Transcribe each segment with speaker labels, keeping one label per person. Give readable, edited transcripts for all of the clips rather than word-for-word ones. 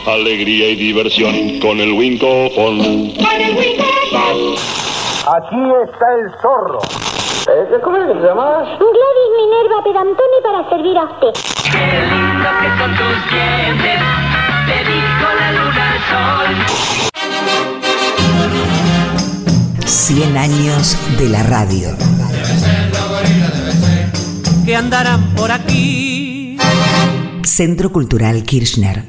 Speaker 1: alegría y diversión con el Winkofon.
Speaker 2: Aquí está el zorro.
Speaker 3: ¿Cómo es que te llamabas?
Speaker 4: Gladys Minerva Pedantoni para servir a usted.
Speaker 5: Qué lindo que son tus dientes, te dijo la luna al sol.
Speaker 6: 100 años de la radio.
Speaker 7: Que andarán por aquí.
Speaker 6: Centro Cultural Kirchner.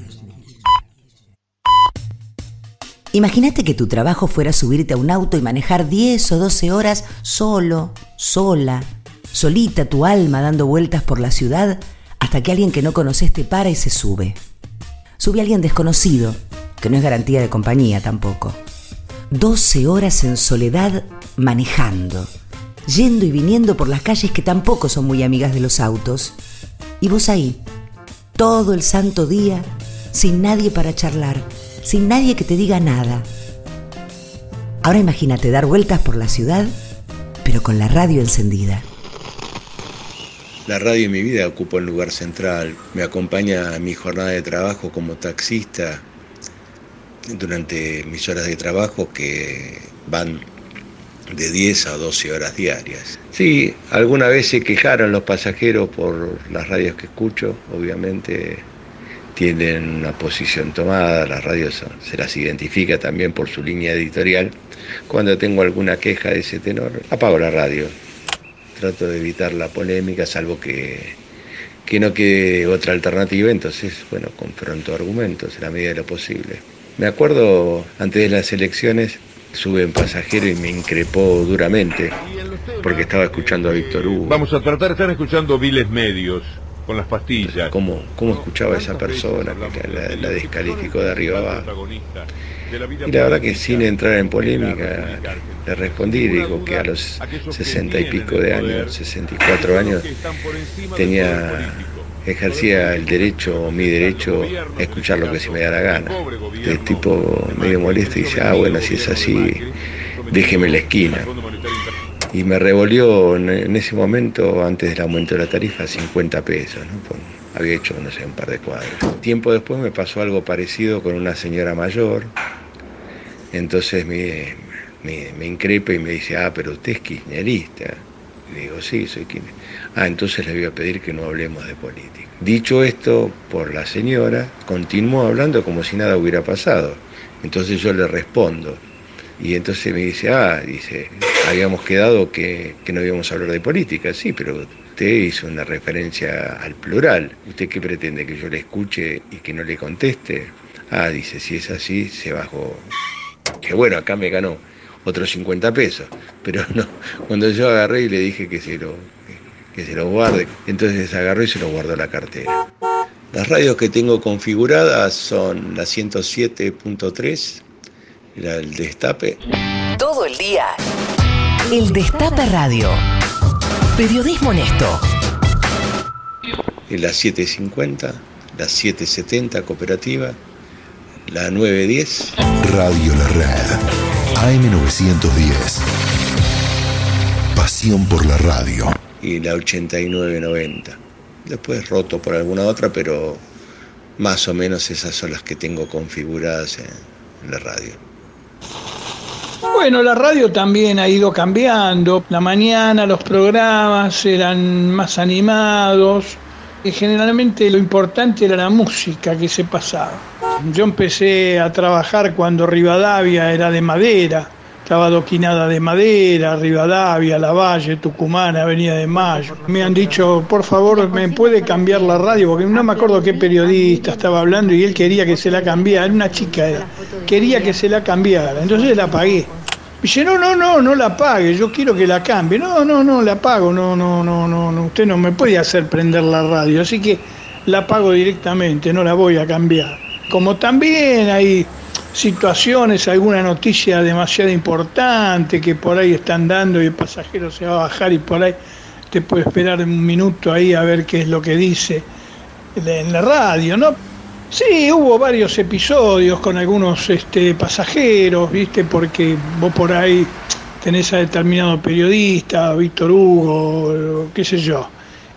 Speaker 6: Imagínate que tu trabajo fuera subirte a un auto y manejar 10 o 12 horas solo, sola, solita tu alma dando vueltas por la ciudad hasta que alguien que no conoces te para y se sube. Sube a alguien desconocido, que no es garantía de compañía tampoco. 12 horas en soledad manejando, yendo y viniendo por las calles que tampoco son muy amigas de los autos. Y vos ahí, todo el santo día, sin nadie para charlar, sin nadie que te diga nada. Ahora imagínate dar vueltas por la ciudad, pero con la radio encendida.
Speaker 8: La radio en mi vida ocupa un lugar central. Me acompaña en mi jornada de trabajo como taxista durante mis horas de trabajo, que van de 10 a 12 horas diarias. Sí, alguna vez se quejaron los pasajeros por las radios que escucho, obviamente tienen una posición tomada, las radios se las identifica también por su línea editorial. Cuando tengo alguna queja de ese tenor, apago la radio. Trato de evitar la polémica, salvo que no quede otra alternativa, entonces, bueno, confronto argumentos en la medida de lo posible. Me acuerdo, antes de las elecciones, sube un pasajero y me increpó duramente, porque estaba escuchando a Víctor Hugo.
Speaker 9: Vamos a tratar de estar escuchando viles medios, con las pastillas.
Speaker 8: ¿Cómo escuchaba a esa persona que la descalificó de arriba abajo? Y la verdad que sin entrar en polémica, le respondí, digo que a los 60 y pico de años, 64 años, ejercía el derecho, mi derecho, a escuchar lo que se me da la gana. El tipo medio molesto dice, bueno, si es así, déjeme en la esquina. Y me revolvió en ese momento, antes del aumento de la tarifa, 50 pesos, ¿no? Había hecho, no sé, un par de cuadros. Tiempo después me pasó algo parecido con una señora mayor. Entonces me increpa y me dice, pero usted es kirchnerista. Le digo, sí, soy kirchnerista. Entonces le voy a pedir que no hablemos de política. Dicho esto por la señora, continuó hablando como si nada hubiera pasado. Entonces yo le respondo. Y entonces me dice, habíamos quedado que no íbamos a hablar de política. Sí, pero usted hizo una referencia al plural. ¿Usted qué pretende, que yo le escuche y que no le conteste? Dice, si es así, se bajó. Que bueno, acá me ganó otros 50 pesos. Pero no, cuando yo agarré y le dije que se lo guarde, entonces agarró y se lo guardó la cartera. Las radios que tengo configuradas son la 107.3, el Destape.
Speaker 6: Todo el día, el Destape Radio. Periodismo honesto.
Speaker 8: La 750, la 770 Cooperativa, la 910.
Speaker 10: Radio La Red, AM910. Pasión por la radio.
Speaker 8: Y la 8990. Después roto por alguna otra, pero más o menos esas son las que tengo configuradas en la radio.
Speaker 11: Bueno, la radio también ha ido cambiando. La mañana los programas eran más animados y generalmente lo importante era la música que se pasaba. Yo empecé a trabajar cuando Rivadavia era de madera. Estaba adoquinada de madera, Rivadavia, Lavalle, Tucumán, Avenida de Mayo. Me han dicho, por favor, ¿me puede cambiar la radio? Porque no me acuerdo qué periodista estaba hablando y él quería que se la cambiara. Era una chica, quería que se la cambiara. Entonces la apagué. Dice, no la apague, yo quiero que la cambie. No, la apago, no, usted no me puede hacer prender la radio. Así que la apago directamente, no la voy a cambiar. Como también hay situaciones, alguna noticia demasiado importante que por ahí están dando y el pasajero se va a bajar y por ahí te puede esperar un minuto ahí a ver qué es lo que dice en la radio, ¿no? Sí, hubo varios episodios con algunos pasajeros, ¿viste? Porque vos por ahí tenés a determinado periodista, Víctor Hugo, qué sé yo,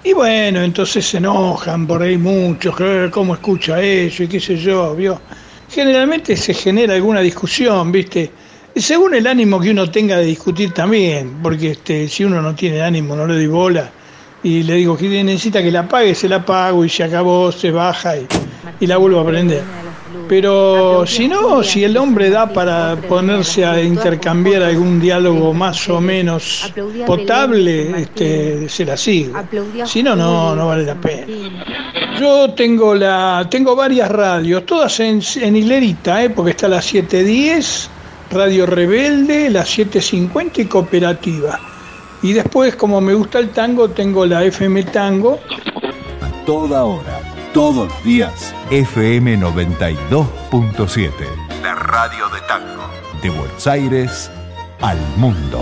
Speaker 11: Y bueno, entonces se enojan por ahí muchos, que cómo escucha eso y qué sé yo, ¿vio? Generalmente se genera alguna discusión, ¿viste? Según el ánimo que uno tenga de discutir también, porque si uno no tiene ánimo, no le doy bola, y le digo que necesita que la apague, se la apago y se acabó, se baja y la vuelvo a prender. Pero si no, si el hombre da para ponerse a intercambiar algún diálogo más o menos potable, se la sigo. Si no, no vale la pena. Yo tengo varias radios, todas en hilerita, porque está la 710, Radio Rebelde, la 750 y Cooperativa. Y después, como me gusta el tango, tengo la FM Tango.
Speaker 10: A toda hora, todos los días, FM 92.7. La radio de tango. De Buenos Aires al mundo.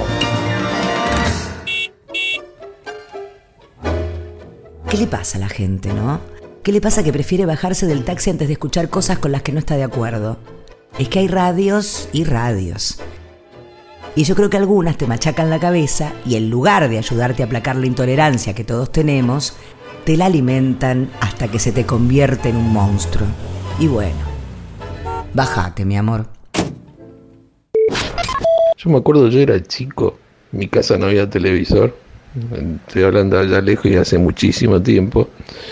Speaker 6: ¿Qué le pasa a la gente, no? ¿Qué le pasa que prefiere bajarse del taxi antes de escuchar cosas con las que no está de acuerdo? Es que hay radios y radios. Y yo creo que algunas te machacan la cabeza y en lugar de ayudarte a aplacar la intolerancia que todos tenemos, te la alimentan hasta que se te convierte en un monstruo. Y bueno, bájate, mi amor.
Speaker 8: Yo me acuerdo, yo era chico, en mi casa no había televisor, estoy hablando allá lejos y hace muchísimo tiempo,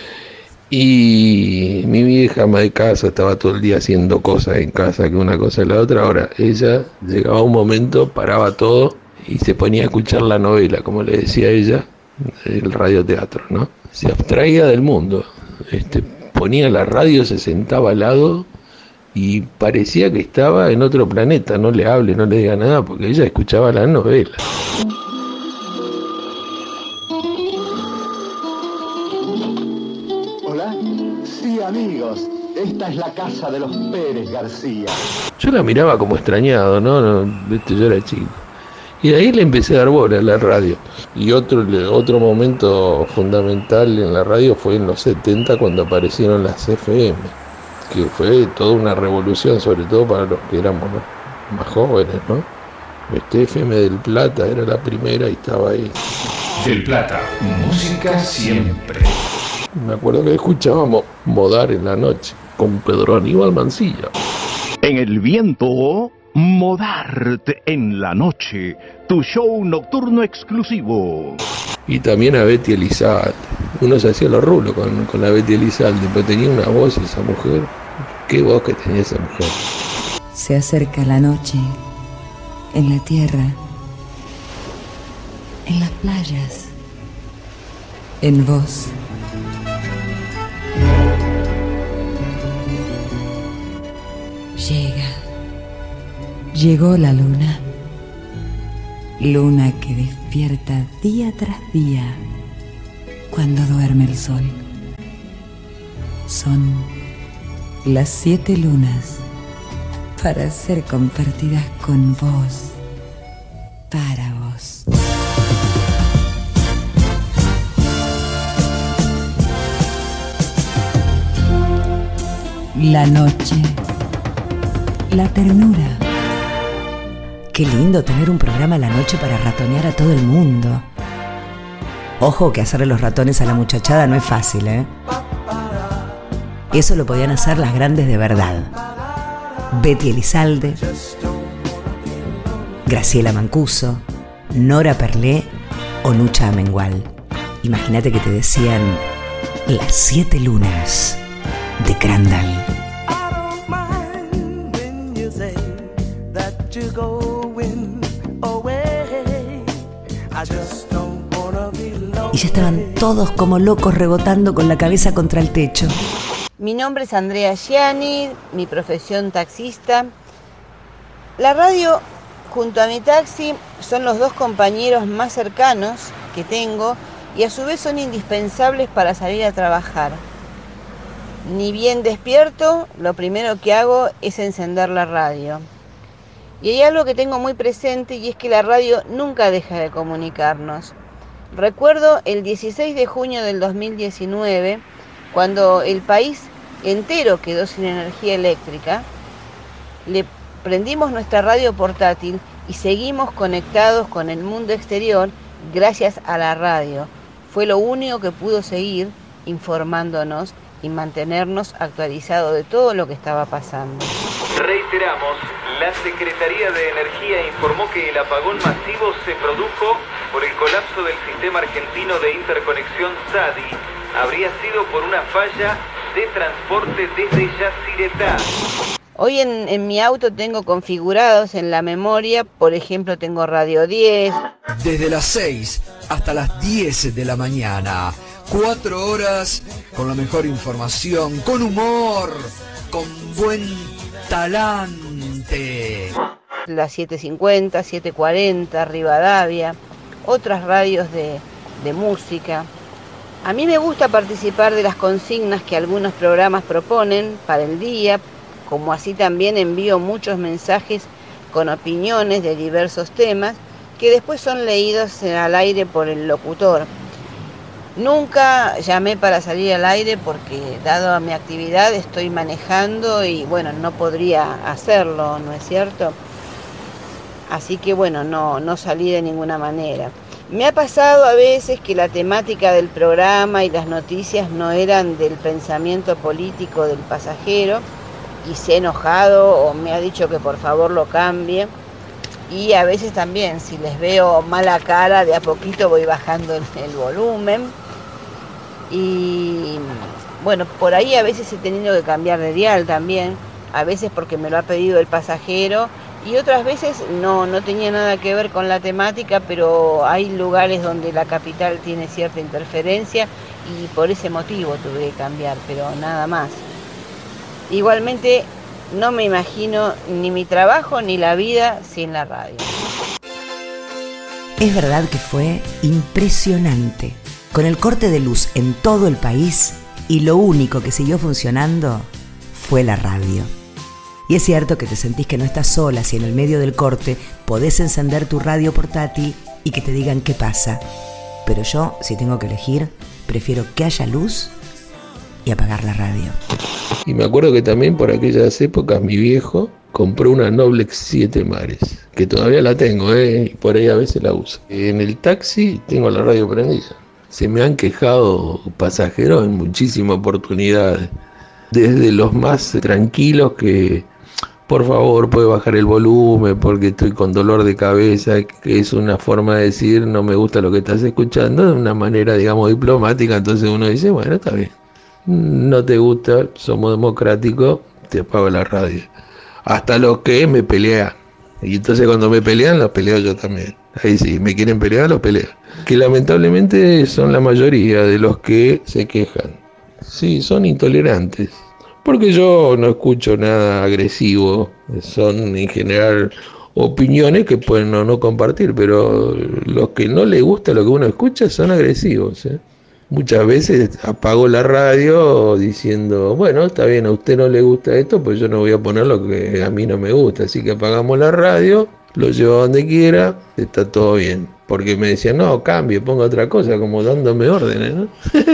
Speaker 8: y mi vieja ama de casa estaba todo el día haciendo cosas en casa, que una cosa y la otra. Ahora ella llegaba un momento, paraba todo y se ponía a escuchar la novela, como le decía ella, el radioteatro, ¿no? Se abstraía del mundo, ponía la radio, se sentaba al lado y parecía que estaba en otro planeta. No le hable, no le diga nada, porque ella escuchaba la novela.
Speaker 2: Hola, sí, amigos, esta es la casa de los Pérez García.
Speaker 8: Yo la miraba como extrañado, ¿no? Yo era chico. Y de ahí le empecé a dar bola a la radio. Y otro momento fundamental en la radio fue en los 70, cuando aparecieron las FM, que fue toda una revolución, sobre todo para los que éramos más jóvenes, ¿no? FM del Plata era la primera y estaba ahí.
Speaker 10: Del Plata, música siempre.
Speaker 8: Me acuerdo que escuchábamos Modar en la noche con Pedro Aníbal Mancilla.
Speaker 12: En el viento, Modarte en la noche, tu show nocturno exclusivo.
Speaker 8: Y también a Betty Elizalde. Uno se hacía los rulos con la Betty Elizalde, pero tenía una voz esa mujer. Qué voz que tenía esa mujer.
Speaker 13: Se acerca la noche, en la tierra, en las playas, en vos. Llegó la luna, luna que despierta día tras día cuando duerme el sol. Son las 7 lunas para ser compartidas con vos, para vos. La noche, la ternura.
Speaker 6: Qué lindo tener un programa a la noche para ratonear a todo el mundo. Ojo que hacerle los ratones a la muchachada no es fácil, ¿eh? Eso lo podían hacer las grandes de verdad. Betty Elizalde, Graciela Mancuso, Nora Perlé o Nucha Amengual. Imagínate que te decían las 7 lunas de Crandall. Y ya estaban todos como locos rebotando con la cabeza contra el techo.
Speaker 14: Mi nombre es Andrea Gianni, mi profesión taxista. La radio junto a mi taxi son los dos compañeros más cercanos que tengo y a su vez son indispensables para salir a trabajar. Ni bien despierto, lo primero que hago es encender la radio. Y hay algo que tengo muy presente y es que la radio nunca deja de comunicarnos. Recuerdo el 16 de junio del 2019, cuando el país entero quedó sin energía eléctrica, le prendimos nuestra radio portátil y seguimos conectados con el mundo exterior gracias a la radio. Fue lo único que pudo seguir informándonos y mantenernos actualizados de todo lo que estaba pasando.
Speaker 15: Reiteramos, la Secretaría de Energía informó que el apagón masivo se produjo por el colapso del sistema argentino de interconexión SADI. Habría sido por una falla de transporte desde Yacyretá.
Speaker 14: Hoy en mi auto tengo configurados en la memoria, por ejemplo, tengo Radio 10.
Speaker 16: Desde las 6 hasta las 10 de la mañana, 4 horas con la mejor información, con humor, con buen talante.
Speaker 14: Las 7:50, 7:40, Rivadavia, otras radios de música. A mí me gusta participar de las consignas que algunos programas proponen para el día, como así también envío muchos mensajes con opiniones de diversos temas que después son leídos al aire por el locutor. Nunca llamé para salir al aire porque, dado a mi actividad, estoy manejando y bueno, no podría hacerlo, ¿no es cierto? Así que bueno, no salí de ninguna manera. Me ha pasado a veces que la temática del programa y las noticias no eran del pensamiento político del pasajero y se ha enojado o me ha dicho que por favor lo cambie. Y a veces también, si les veo mala cara, de a poquito voy bajando el volumen. Y bueno, por ahí a veces he tenido que cambiar de dial también, a veces porque me lo ha pedido el pasajero y otras veces no tenía nada que ver con la temática, pero hay lugares donde la capital tiene cierta interferencia y por ese motivo tuve que cambiar, pero nada más. Igualmente no me imagino ni mi trabajo ni la vida sin la radio.
Speaker 6: Es verdad que fue impresionante. Con el corte de luz en todo el país y lo único que siguió funcionando fue la radio. Y es cierto que te sentís que no estás sola si en el medio del corte podés encender tu radio portátil y que te digan qué pasa. Pero yo, si tengo que elegir, prefiero que haya luz y apagar la radio.
Speaker 8: Y me acuerdo que también por aquellas épocas mi viejo compró una Noblex 7 Mares, que todavía la tengo, y por ahí a veces la uso. En el taxi tengo la radio prendida. Se me han quejado pasajeros en muchísimas oportunidades, desde los más tranquilos que por favor puede bajar el volumen porque estoy con dolor de cabeza, que es una forma de decir no me gusta lo que estás escuchando, de una manera digamos diplomática. Entonces uno dice bueno, está bien, no te gusta, somos democráticos, te apago la radio. Hasta los que me pelean, y entonces cuando me pelean los peleo yo también. Ahí sí, me quieren pelear, los peleo. Que lamentablemente son la mayoría de los que se quejan. Sí, son intolerantes. Porque yo no escucho nada agresivo. Son en general opiniones que pueden no compartir. Pero los que no les gusta lo que uno escucha son agresivos. Muchas veces apago la radio diciendo, bueno, está bien, a usted no le gusta esto, pues yo no voy a poner lo que a mí no me gusta. Así que apagamos la radio, lo llevo a donde quiera, está todo bien. Porque me decían, no, cambie, ponga otra cosa, como dándome órdenes, ¿no?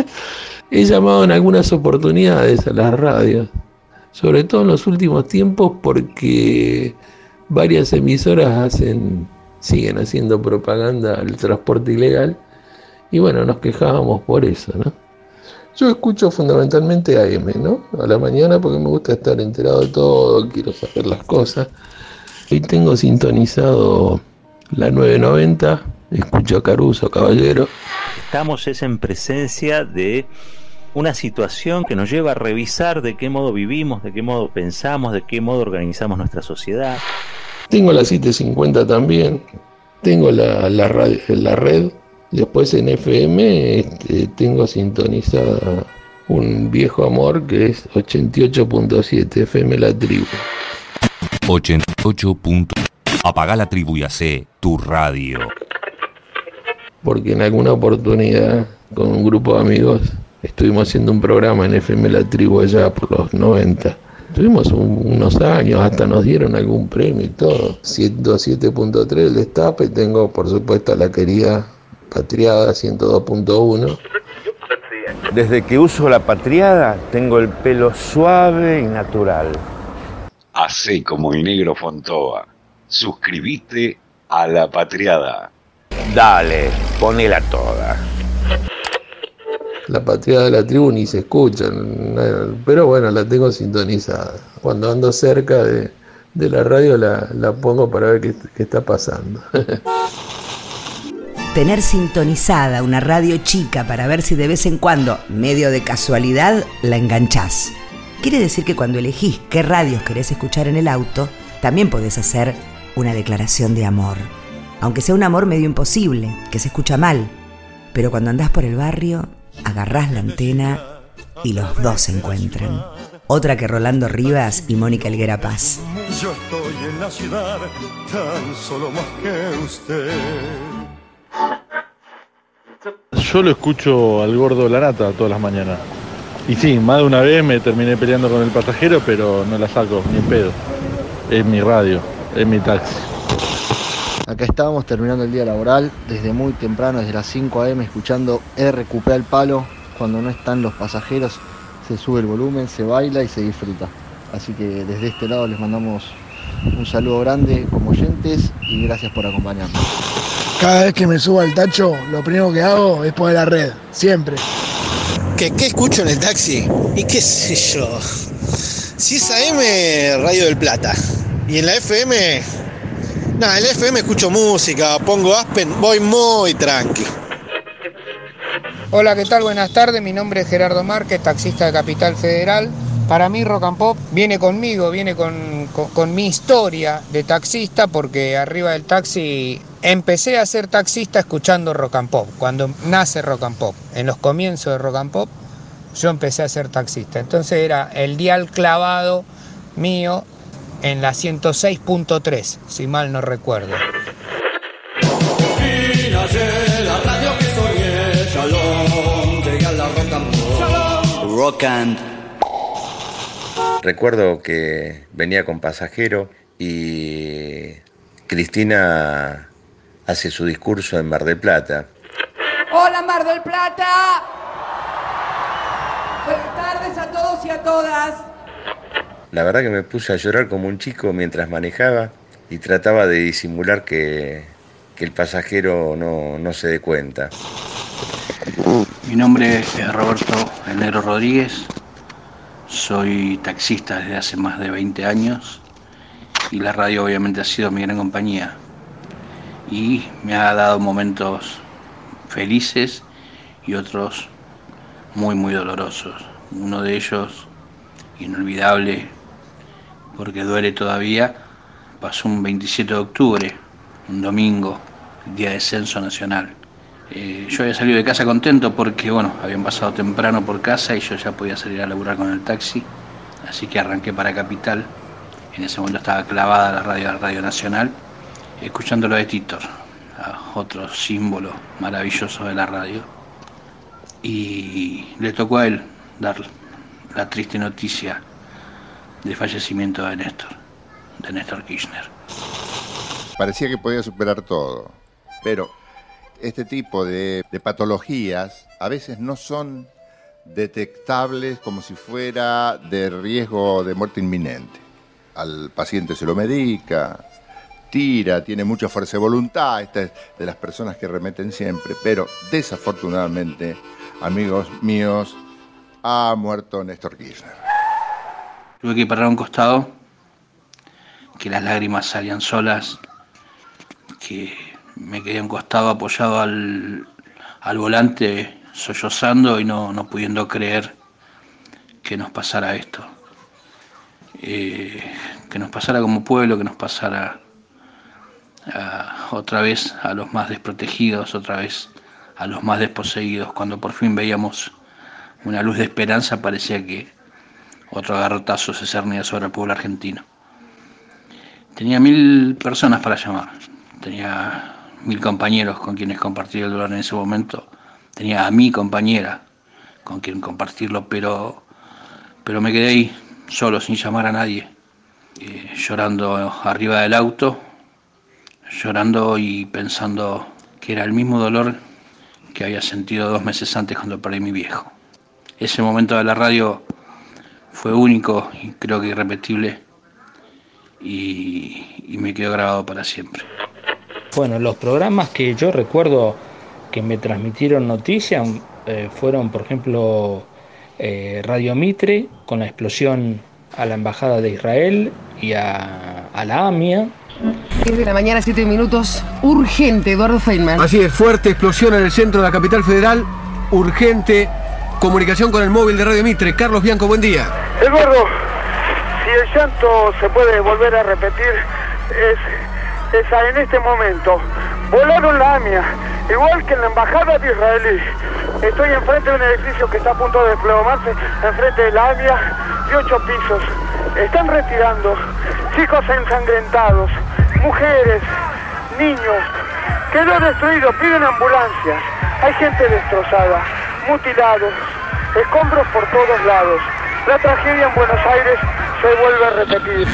Speaker 8: He llamado en algunas oportunidades a las radios, sobre todo en los últimos tiempos, porque varias emisoras siguen haciendo propaganda al transporte ilegal, y bueno, nos quejábamos por eso, ¿no? Yo escucho fundamentalmente AM, ¿no? A la mañana porque me gusta estar enterado de todo, quiero saber las cosas. Hoy tengo sintonizado la 990, escucho a Caruso, Caballero.
Speaker 17: Estamos en presencia de una situación que nos lleva a revisar de qué modo vivimos, de qué modo pensamos, de qué modo organizamos nuestra sociedad.
Speaker 8: Tengo la 750 también, tengo la radio, la red. Después en FM tengo sintonizada un viejo amor que es 88.7 FM La Tribu.
Speaker 18: 88. Apaga la tribu y hace tu radio.
Speaker 8: Porque en alguna oportunidad con un grupo de amigos estuvimos haciendo un programa en FM La Tribu allá por los 90. Tuvimos unos años, hasta nos dieron algún premio y todo. 107.3 el destape, tengo por supuesto a la querida Patriada 102.1.
Speaker 19: Desde que uso la Patriada tengo el pelo suave y natural.
Speaker 20: Hacé como el negro Fontova. Suscribite a la Patriada.
Speaker 19: Dale, ponela toda.
Speaker 21: La patriada de la tribu ni se escucha, pero bueno, la tengo sintonizada. Cuando ando cerca de la radio la pongo para ver qué está pasando.
Speaker 6: Tener sintonizada una radio chica para ver si de vez en cuando, medio de casualidad, la enganchás. Quiere decir que cuando elegís qué radios querés escuchar en el auto, también podés hacer una declaración de amor. Aunque sea un amor medio imposible, que se escucha mal. Pero cuando andás por el barrio, agarrás la antena y los dos se encuentran. Otra que Rolando Rivas y Mónica Helguera Paz.
Speaker 22: Yo estoy en la ciudad, tan solo más que usted.
Speaker 9: Yo lo escucho al gordo La Nata todas las mañanas. Y sí, más de una vez me terminé peleando con el pasajero, pero no la saco ni en pedo. Es mi radio, es mi taxi.
Speaker 23: Acá estábamos terminando el día laboral, desde muy temprano, desde las 5 a.m. escuchando RQP al palo. Cuando no están los pasajeros se sube el volumen, se baila y se disfruta. Así que desde este lado les mandamos un saludo grande como oyentes y gracias por acompañarnos.
Speaker 11: Cada vez que me subo al tacho, lo primero que hago es poner la red, siempre.
Speaker 24: ¿Qué escucho en el taxi? Y qué sé yo. Si es AM, Radio del Plata. Y en la FM, en la FM escucho música, pongo Aspen, voy muy tranqui.
Speaker 25: Hola, ¿qué tal? Buenas tardes, mi nombre es Gerardo Márquez, taxista de Capital Federal. Para mí Rock and Pop viene conmigo, viene con mi historia de taxista, porque arriba del taxi empecé a ser taxista escuchando Rock and Pop. Cuando nace Rock and Pop, en los comienzos de Rock and Pop, yo empecé a ser taxista. Entonces era el dial clavado mío en la 106.3, si mal no recuerdo.
Speaker 8: Rock and. Recuerdo que venía con pasajero y Cristina hace su discurso en Mar del Plata.
Speaker 26: ¡Hola, Mar del Plata! Buenas tardes a todos y a todas.
Speaker 8: La verdad que me puse a llorar como un chico mientras manejaba y trataba de disimular que el pasajero no se dé cuenta.
Speaker 27: Mi nombre es Roberto El Negro Rodríguez, soy taxista desde hace más de 20 años y la radio obviamente ha sido mi gran compañía y me ha dado momentos felices y otros muy muy dolorosos. Uno de ellos, inolvidable porque duele todavía, pasó un 27 de octubre, un domingo, el día de censo nacional. Yo había salido de casa contento porque, habían pasado temprano por casa y yo ya podía salir a laburar con el taxi, así que arranqué para Capital. En ese momento estaba clavada la Radio Nacional, escuchando lo de Titor, otro símbolo maravilloso de la radio, y le tocó a él dar la triste noticia del fallecimiento de Néstor Kirchner.
Speaker 28: Parecía que podía superar todo, pero este tipo de patologías a veces no son detectables como si fuera de riesgo de muerte inminente. Al paciente se lo medica, tira, tiene mucha fuerza de voluntad, esta es de las personas que remeten siempre, pero desafortunadamente, amigos míos, ha muerto Néstor Kirchner.
Speaker 27: Tuve que parar a un costado, que las lágrimas salían solas, que me quedé a un costado apoyado al volante, sollozando y no pudiendo creer que nos pasara esto. Que nos pasara como pueblo, que nos pasara otra vez a los más desprotegidos, otra vez a los más desposeídos. Cuando por fin veíamos una luz de esperanza, parecía que otro garrotazo se cernía sobre el pueblo argentino. Tenía 1000 personas para llamar, tenía 1000 compañeros con quienes compartir el dolor en ese momento, tenía a mi compañera con quien compartirlo, pero me quedé ahí, solo, sin llamar a nadie, llorando arriba del auto, llorando y pensando que era el mismo dolor que había sentido 2 meses antes cuando perdí a mi viejo. Ese momento de la radio fue único y creo que irrepetible y me quedó grabado para siempre.
Speaker 29: Bueno, los programas que yo recuerdo que me transmitieron noticias
Speaker 25: fueron, por ejemplo, Radio Mitre, con la explosión a la Embajada de Israel y a la AMIA.
Speaker 1: 10 de la mañana, 7 minutos. Urgente, Eduardo Feynman.
Speaker 2: Así es, fuerte explosión en el centro de la capital federal. Urgente comunicación con el móvil de Radio Mitre. Carlos Bianco, buen día.
Speaker 3: Eduardo, si el llanto se puede volver a repetir, es en este momento. Volaron la AMIA, igual que en la Embajada de Israel. Estoy enfrente de un edificio que está a punto de desplomarse, enfrente de la AMIA, y 8 pisos. Están retirando chicos ensangrentados, mujeres, niños. Quedó destruido, piden ambulancias. Hay gente destrozada, mutilados, escombros por todos lados. La tragedia en Buenos Aires se vuelve a repetir.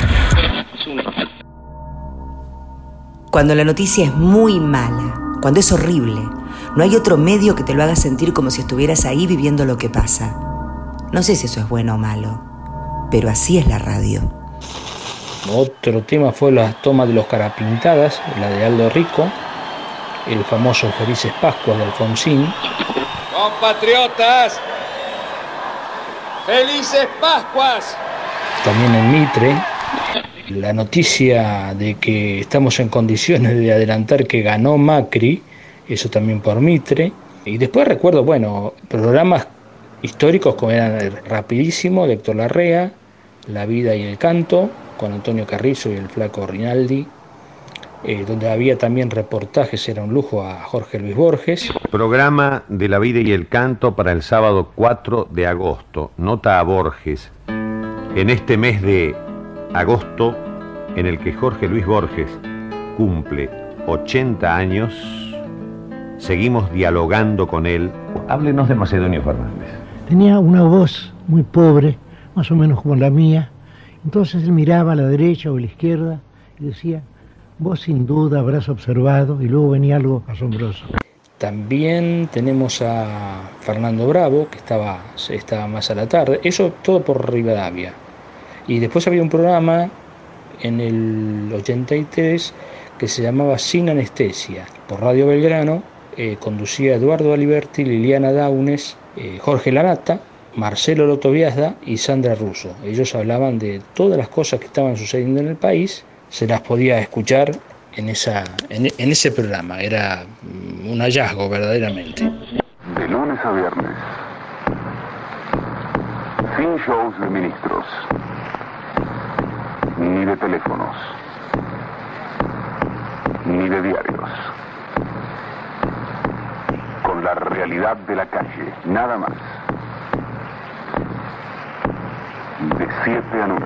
Speaker 6: Cuando la noticia es muy mala, cuando es horrible, no hay otro medio que te lo haga sentir como si estuvieras ahí viviendo lo que pasa. No sé si eso es bueno o malo, pero así es la radio.
Speaker 25: Otro tema fue la toma de los Carapintadas, la de Aldo Rico, el famoso Felices Pascuas de Alfonsín.
Speaker 4: Compatriotas, ¡felices Pascuas!
Speaker 25: También en Mitre, la noticia de que estamos en condiciones de adelantar que ganó Macri, eso también por Mitre. Y después recuerdo, programas históricos como eran Rapidísimo, de Héctor Larrea, La vida y el canto, con Antonio Carrizo y el flaco Rinaldi, donde había también reportajes, era un lujo, a Jorge Luis Borges.
Speaker 5: Programa de La vida y el canto para el sábado 4 de agosto. Nota a Borges. En este mes de agosto, en el que Jorge Luis Borges cumple 80 años, seguimos dialogando con él. Háblenos de Macedonio Fernández.
Speaker 7: Tenía una voz muy pobre, más o menos como la mía. Entonces él miraba a la derecha o a la izquierda y decía: vos sin duda habrás observado, y luego venía algo asombroso.
Speaker 25: También tenemos a Fernando Bravo, que estaba más a la tarde, eso todo por Rivadavia. Y después había un programa en el 83 que se llamaba Sin Anestesia, por Radio Belgrano, conducía Eduardo Aliberti, Liliana Daunes, Jorge Lanata, Marcelo Lotoviazda y Sandra Russo. Ellos hablaban de todas las cosas que estaban sucediendo en el país, se las podía escuchar en ese programa, era un hallazgo verdaderamente.
Speaker 10: De lunes a viernes, sin shows de ministros, ni de teléfonos, ni de diarios, con la realidad de la calle, nada más. De 7 a 9.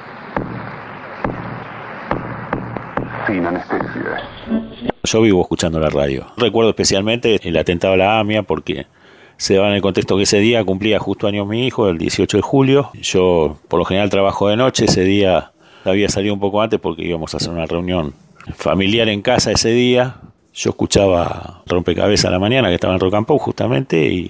Speaker 10: Sin anestesia.
Speaker 17: Yo vivo escuchando la radio. Recuerdo especialmente el atentado a la AMIA porque se daba en el contexto que ese día cumplía justo años mi hijo, el 18 de julio. Yo por lo general trabajo de noche, ese día había salido un poco antes porque íbamos a hacer una reunión familiar en casa ese día. Yo escuchaba Rompecabezas a la mañana, que estaba en Rock and Pop justamente, y...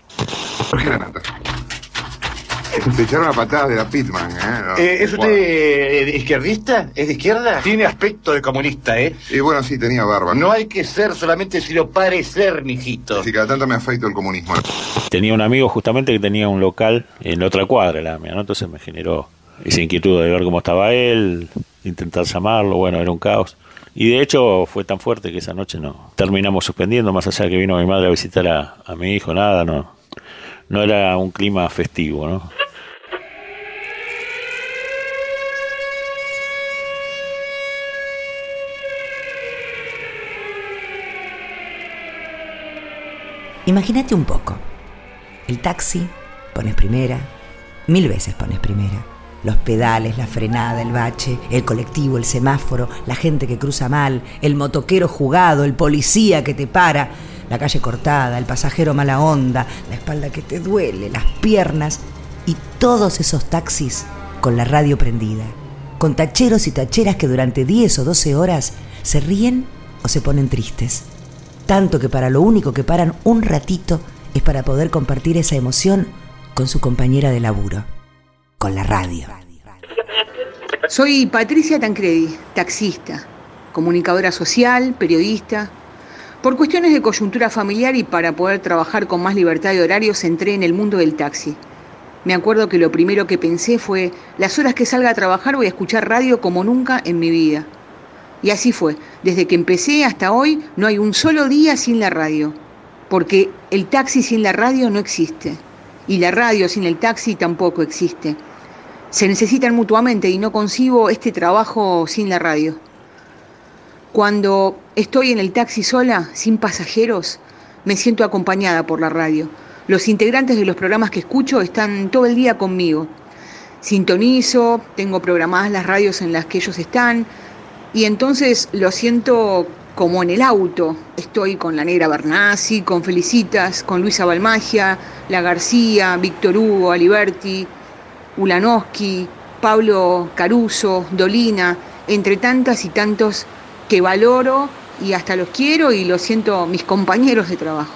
Speaker 12: Te echaron a patadas de la Pitman,
Speaker 29: ¿Es usted izquierdista? ¿Es de izquierda? Tiene aspecto de comunista,
Speaker 12: Y bueno, sí, tenía barba.
Speaker 29: No hay que ser solamente sino parecer, mijito.
Speaker 12: Si cada tanto me afeito el comunismo.
Speaker 17: Tenía un amigo justamente que tenía un local en la otra cuadra, la mía, ¿no? Entonces me generó esa inquietud de ver cómo estaba él, intentar llamarlo, bueno, era un caos. Y de hecho fue tan fuerte que esa noche no terminamos suspendiendo, más allá de que vino mi madre a visitar a mi hijo, nada, no era un clima festivo, ¿no?
Speaker 6: Imagínate un poco. El taxi, pones primera, 1000 veces pones primera. Los pedales, la frenada, el bache, el colectivo, el semáforo, la gente que cruza mal, el motoquero jugado, el policía que te para, la calle cortada, el pasajero mala onda, la espalda que te duele, las piernas, y todos esos taxis con la radio prendida, con tacheros y tacheras que durante 10 o 12 horas se ríen o se ponen tristes. Tanto que para lo único que paran un ratito es para poder compartir esa emoción con su compañera de laburo, con la radio.
Speaker 30: Soy Patricia Tancredi, taxista, comunicadora social, periodista.
Speaker 4: Por cuestiones de coyuntura familiar y para poder trabajar con más libertad de horarios, entré en el mundo del taxi. Me acuerdo que lo primero que pensé fue, las horas que salga a trabajar voy a escuchar radio como nunca en mi vida. Y así fue. Desde que empecé hasta hoy no hay un solo día sin la radio. Porque el taxi sin la radio no existe. Y la radio sin el taxi tampoco existe. Se necesitan mutuamente y no concibo este trabajo sin la radio. Cuando estoy en el taxi sola, sin pasajeros, me siento acompañada por la radio. Los integrantes de los programas que escucho están todo el día conmigo. Sintonizo, tengo programadas las radios en las que ellos están y entonces lo siento como en el auto. Estoy con la Negra Bernasi, con Felicitas, con Luisa Balmagia, La García, Víctor Hugo, Aliberti, Ulanowski, Pablo Caruso, Dolina, entre tantas y tantos que valoro y hasta los quiero y los siento mis compañeros de trabajo.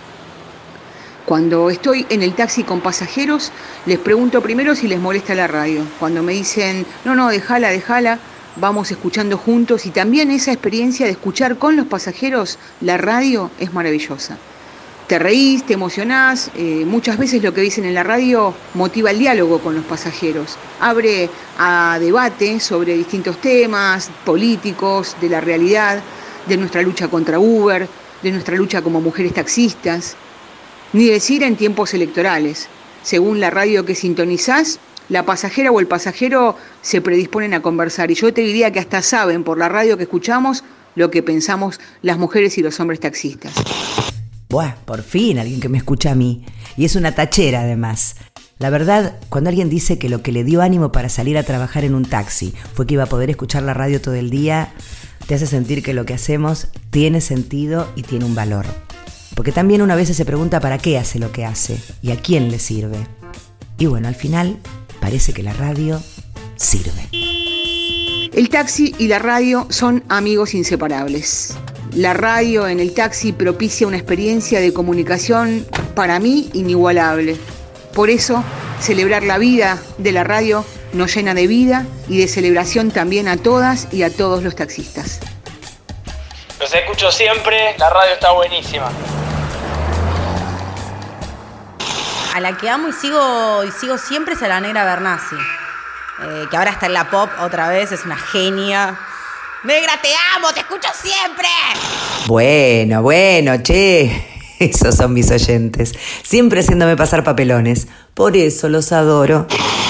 Speaker 4: Cuando estoy en el taxi con pasajeros, les pregunto primero si les molesta la radio. Cuando me dicen, no, déjala, vamos escuchando juntos. Y también esa experiencia de escuchar con los pasajeros la radio es maravillosa. Te reís, te emocionás, muchas veces lo que dicen en la radio motiva el diálogo con los pasajeros. Abre a debate sobre distintos temas políticos, de la realidad, de nuestra lucha contra Uber, de nuestra lucha como mujeres taxistas. Ni decir en tiempos electorales. Según la radio que sintonizás, la pasajera o el pasajero se predisponen a conversar. Y yo te diría que hasta saben por la radio que escuchamos lo que pensamos las mujeres y los hombres taxistas.
Speaker 6: Buah, por fin alguien que me escucha a mí. Y es una tachera además. La verdad, cuando alguien dice que lo que le dio ánimo para salir a trabajar en un taxi fue que iba a poder escuchar la radio todo el día, te hace sentir que lo que hacemos tiene sentido y tiene un valor. Porque también uno a veces se pregunta para qué hace lo que hace y a quién le sirve. Y bueno, al final parece que la radio sirve.
Speaker 4: El taxi y la radio son amigos inseparables. La radio en el taxi propicia una experiencia de comunicación para mí inigualable. Por eso, celebrar la vida de la radio nos llena de vida y de celebración también a todas y a todos los taxistas.
Speaker 13: Los escucho siempre, la radio está buenísima.
Speaker 14: A la que amo y sigo siempre es a la Negra Bernasi, que ahora está en la pop otra vez, es una genia. Negra, te amo, te escucho siempre.
Speaker 6: Bueno, che, esos son mis oyentes, siempre haciéndome pasar papelones, por eso los adoro.